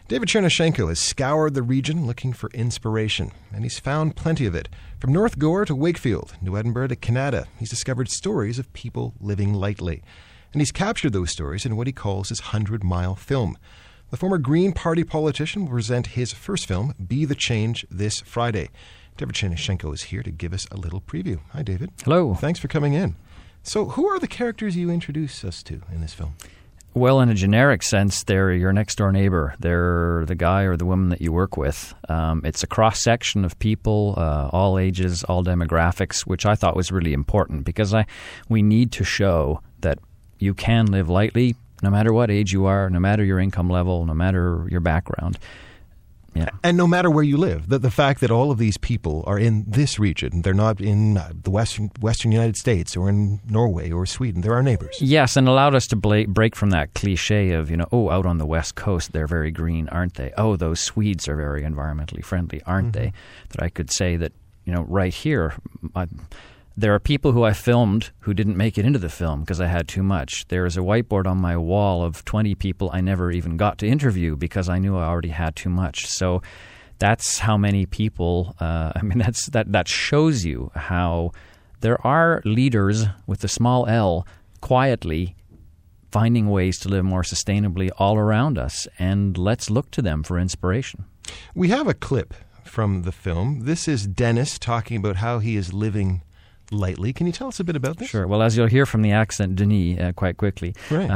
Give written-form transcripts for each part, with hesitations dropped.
David Chernushenko has scoured the region looking for inspiration, and he's found plenty of it. From North Gore to Wakefield, New Edinburgh to Canada, he's discovered stories of people living lightly. And he's captured those stories in what he calls his 100-mile film. The former Green Party politician will present his first film, Be the Change, this Friday. David Chernushenko is here to give us a little preview. Hi, David. Hello. Thanks for coming in. So who are the characters you introduce us to in this film? Well, in a generic sense, they're your next-door neighbor. They're the guy or the woman that you work with. It's a cross-section of people, all ages, all demographics, which I thought was really important because we need to show that you can live lightly no matter what age you are, no matter your income level, no matter your background. Yeah. And no matter where you live, the fact that all of these people are in this region, they're not in the Western United States or in Norway or Sweden, they're our neighbors. Yes, and allowed us to break from that cliche of, out on the West Coast, they're very green, aren't they? Oh, those Swedes are very environmentally friendly, aren't they? That I could say that, right here, there are people who I filmed who didn't make it into the film because I had too much. There is a whiteboard on my wall of 20 people I never even got to interview because I knew I already had too much. So that's how many people, that shows you how there are leaders with a small L quietly finding ways to live more sustainably all around us. And let's look to them for inspiration. We have a clip from the film. This is Dennis talking about how he is living lightly. Can you tell us a bit about this? Sure. Well, as you'll hear from the accent, Denis, quite quickly. Right.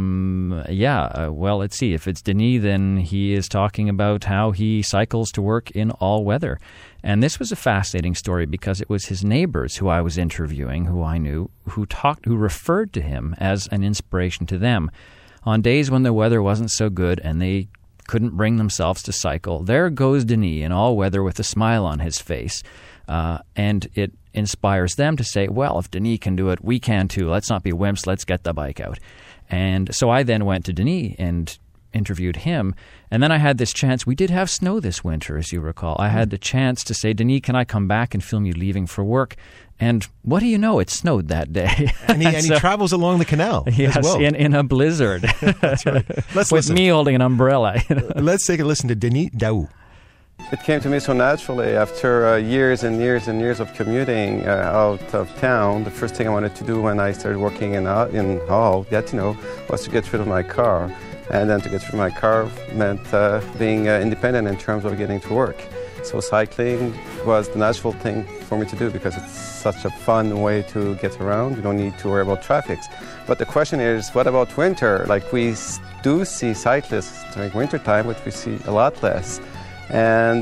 Well, let's see. If it's Denis, then he is talking about how he cycles to work in all weather. And this was a fascinating story because it was his neighbors who I was interviewing, who I knew, who referred to him as an inspiration to them. On days when the weather wasn't so good and they couldn't bring themselves to cycle, there goes Denis in all weather with a smile on his face. And it inspires them to say, well, if Denis can do it, we can too. Let's not be wimps. Let's get the bike out. And so I then went to Denis and interviewed him. And then I had this chance. We did have snow this winter, as you recall. I had the chance to say, Denis, can I come back and film you leaving for work? And what do you know? It snowed that day. And he travels along the canal as well. in a blizzard. That's right. Let's with me holding an umbrella. Let's take a listen to Denis Daou. It came to me so naturally after years and years and years of commuting out of town. The first thing I wanted to do when I started working in Hull, Gatineau, was to get rid of my car. And then to get rid of my car meant being independent in terms of getting to work. So cycling was the natural thing for me to do because it's such a fun way to get around. You don't need to worry about traffic. But the question is, what about winter? Like, we do see cyclists during wintertime, but we see a lot less. And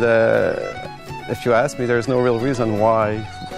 if you ask me, there's no real reason why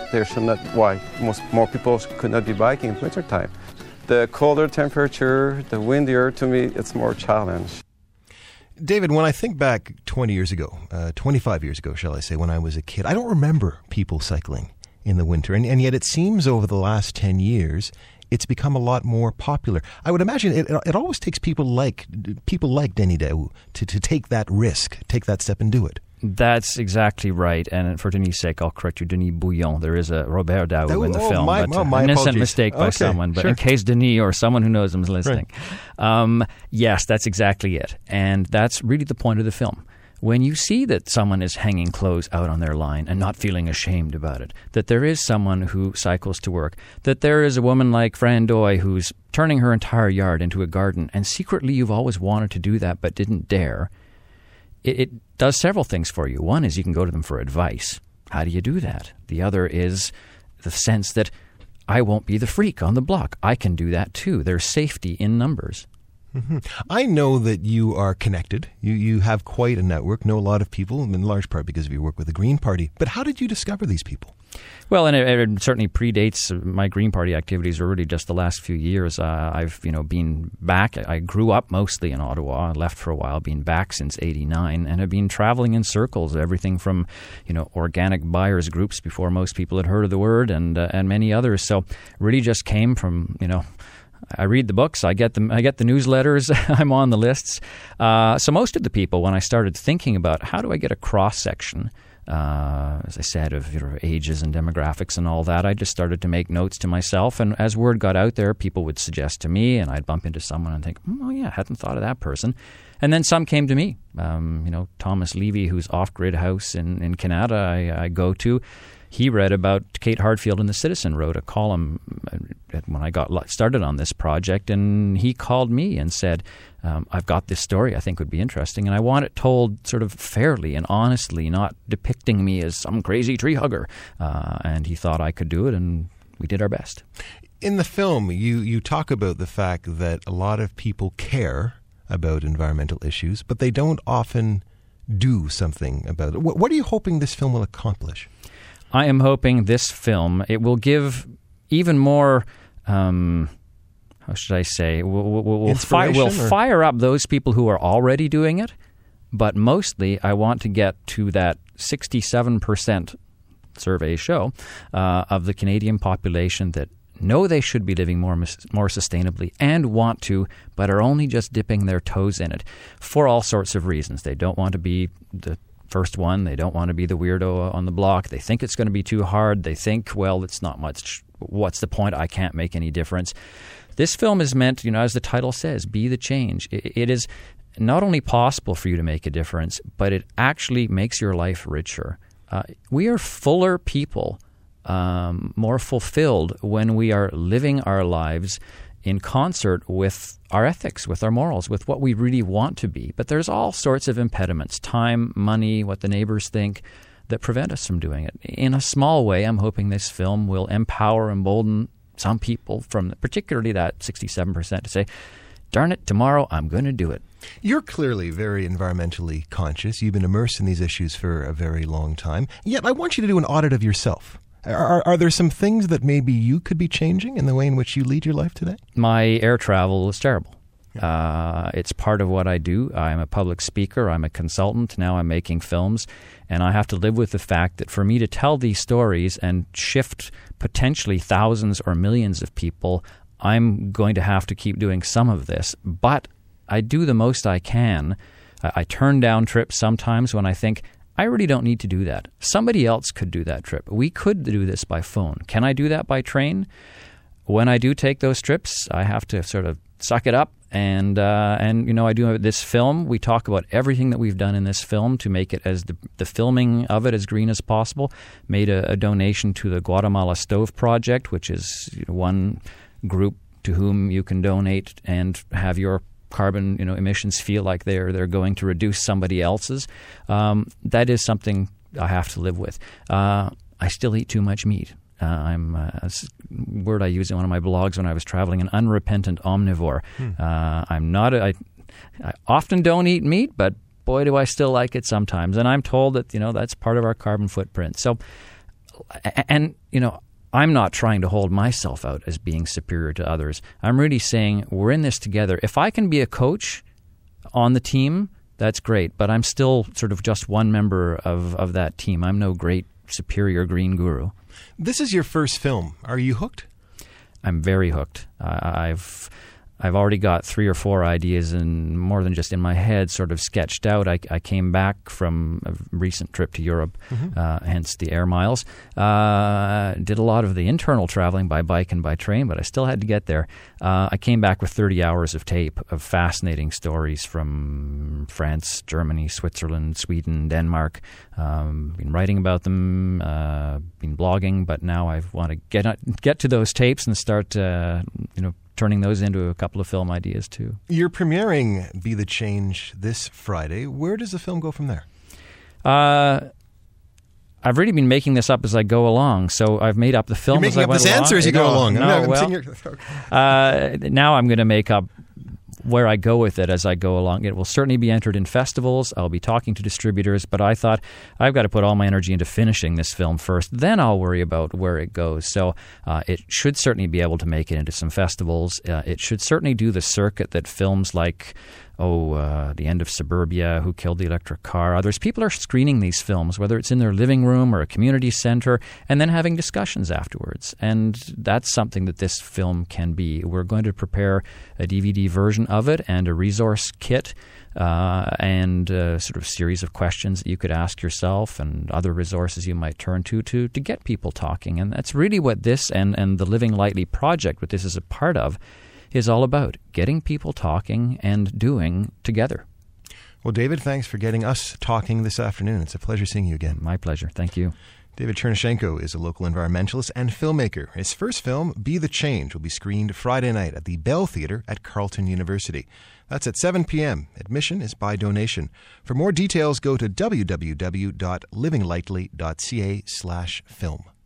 more people could not be biking in wintertime. The colder temperature, the windier, to me, it's more challenge. David, when I think back 20 years ago, 25 years ago, shall I say, when I was a kid, I don't remember people cycling in the winter. And yet it seems over the last 10 years, it's become a lot more popular. I would imagine it always takes people like Denis Daou to take that risk, take that step and do it. That's exactly right. And for Denis' sake, I'll correct you, Denis Bouillon. There is a Robert Daou in the film. My an innocent mistake by someone. But sure. In case Denis or someone who knows him is listening. Right. Yes, that's exactly it. And that's really the point of the film. When you see that someone is hanging clothes out on their line and not feeling ashamed about it, that there is someone who cycles to work, that there is a woman like Fran Doy who's turning her entire yard into a garden, and secretly you've always wanted to do that but didn't dare, it does several things for you. One is you can go to them for advice. How do you do that? The other is the sense that I won't be the freak on the block. I can do that too. There's safety in numbers. Mm-hmm. I know that you are connected. You have quite a network, know a lot of people, in large part because of your work with the Green Party. But how did you discover these people? Well, and it certainly predates my Green Party activities, or really just the last few years. I've been back. I grew up mostly in Ottawa. I left for a while, been back since '89, and have been traveling in circles, everything from organic buyers groups before most people had heard of the word, and many others. So really just came from I read the books, I get the newsletters, I'm on the lists. So most of the people, when I started thinking about how do I get a cross-section as I said, of ages and demographics and all that. I just started to make notes to myself, and as word got out there, people would suggest to me, and I'd bump into someone and think, oh yeah, I hadn't thought of that person. And then some came to me. Thomas Levy, whose Off-Grid House in Canada I go to, he read about Kate Hartfield in The Citizen, wrote a column when I got started on this project, and he called me and said, I've got this story I think would be interesting, and I want it told sort of fairly and honestly, not depicting me as some crazy tree hugger. And he thought I could do it, and we did our best. In the film, you talk about the fact that a lot of people care about environmental issues, but they don't often do something about it. What are you hoping this film will accomplish? I am hoping this film, it will give even more, how should I say, we'll fire up those people who are already doing it, but mostly I want to get to that 67% surveys show of the Canadian population that know they should be living more sustainably and want to, but are only just dipping their toes in it for all sorts of reasons. They don't want to be the first one. They don't want to be the weirdo on the block. They think it's going to be too hard. They think, well, it's not much. What's the point? I can't make any difference. This film is meant, as the title says, be the change. It is not only possible for you to make a difference, but it actually makes your life richer. We are fuller people, more fulfilled when we are living our lives in concert with our ethics, with our morals, with what we really want to be. But there's all sorts of impediments, time, money, what the neighbors think, that prevent us from doing it. In a small way, I'm hoping this film will empower, embolden some people, from particularly that 67%, to say, darn it, tomorrow I'm going to do it. You're clearly very environmentally conscious. You've been immersed in these issues for a very long time. Yet I want you to do an audit of yourself. Are there some things that maybe you could be changing in the way in which you lead your life today? My air travel is terrible. It's part of what I do. I'm a public speaker. I'm a consultant. Now I'm making films. And I have to live with the fact that for me to tell these stories and shift potentially thousands or millions of people, I'm going to have to keep doing some of this. But I do the most I can. I turn down trips sometimes when I think, I really don't need to do that. Somebody else could do that trip. We could do this by phone. Can I do that by train? When I do take those trips, I have to sort of suck it up. And I do this film. We talk about everything that we've done in this film to make it as the filming of it as green as possible. Made a donation to the Guatemala Stove Project, which is one group to whom you can donate and have your carbon emissions feel like they're going to reduce somebody else's. That is something I have to live with. I still eat too much meat. I'm a word I used in one of my blogs when I was traveling, an unrepentant omnivore. I'm not. I often don't eat meat, but boy, do I still like it sometimes. And I'm told that that's part of our carbon footprint. So, I'm not trying to hold myself out as being superior to others. I'm really saying we're in this together. If I can be a coach on the team, that's great. But I'm still sort of just one member of that team. I'm no great superior green guru. This is your first film. Are you hooked? I'm very hooked. I've already got 3 or 4 ideas, and more than just in my head, sort of sketched out. I came back from a recent trip to Europe, hence the air miles. Did a lot of the internal traveling by bike and by train, but I still had to get there. I came back with 30 hours of tape of fascinating stories from France, Germany, Switzerland, Sweden, Denmark. Been writing about them, been blogging, but now I want to get to those tapes and start, turning those into a couple of film ideas too. You're premiering Be the Change this Friday. Where does the film go from there? I've really been making this up as I go along, so I've made up the film as I went along. You're making up this answer as you go along. Now I'm going to make up where I go with it as I go along. It will certainly be entered in festivals. I'll be talking to distributors, but I thought I've got to put all my energy into finishing this film first. Then I'll worry about where it goes. So it should certainly be able to make it into some festivals. It should certainly do the circuit that films like The End of Suburbia, Who Killed the Electric Car. Others, people are screening these films, whether it's in their living room or a community center, and then having discussions afterwards. And that's something that this film can be. We're going to prepare a DVD version of it and a resource kit and sort of series of questions that you could ask yourself and other resources you might turn to get people talking. And that's really what this and the Living Lightly project, what this is a part of, is all about, getting people talking and doing together. Well, David, thanks for getting us talking this afternoon. It's a pleasure seeing you again. My pleasure. Thank you. David Chernyshenko is a local environmentalist and filmmaker. His first film, Be the Change, will be screened Friday night at the Bell Theatre at Carleton University. That's at 7 p.m. Admission is by donation. For more details, go to www.livinglightly.ca/film.